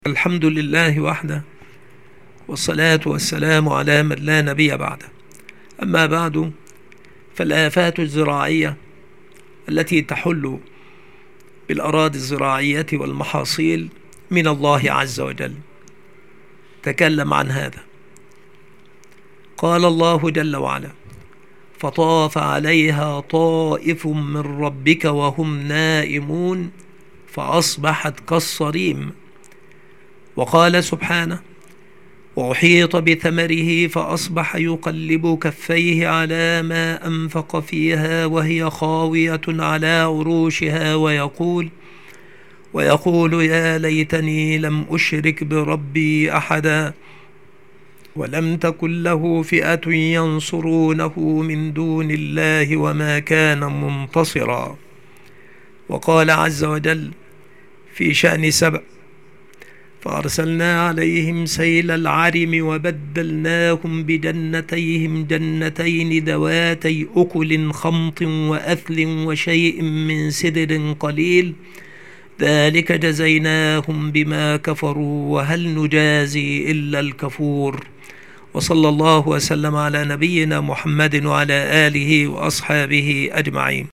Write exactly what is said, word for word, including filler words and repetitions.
الحمد لله وحده، والصلاة والسلام على من لا نبي بعده. أما بعد، فالآفات الزراعية التي تحل بالأراضي الزراعية والمحاصيل من الله عز وجل. تكلم عن هذا، قال الله جل وعلا: فطاف عليها طائف من ربك وهم نائمون فأصبحت كالصريم. وقال سبحانه: وأحيط بثمره فأصبح يقلب كفيه على ما أنفق فيها وهي خاوية على عروشها ويقول ويقول يا ليتني لم أشرك بربي أحدا ولم تكن له فئة ينصرونه من دون الله وما كان منتصرا. وقال عز وجل في شأن سبأ: فأرسلنا عليهم سيل العرم وبدلناهم بجنتيهم جنتين ذواتي أكل خمط وأثل وشيء من سدر قليل ذلك جزيناهم بما كفروا وهل نجازي إلا الكفور. وصلى الله وسلم على نبينا محمد وعلى آله وأصحابه أجمعين.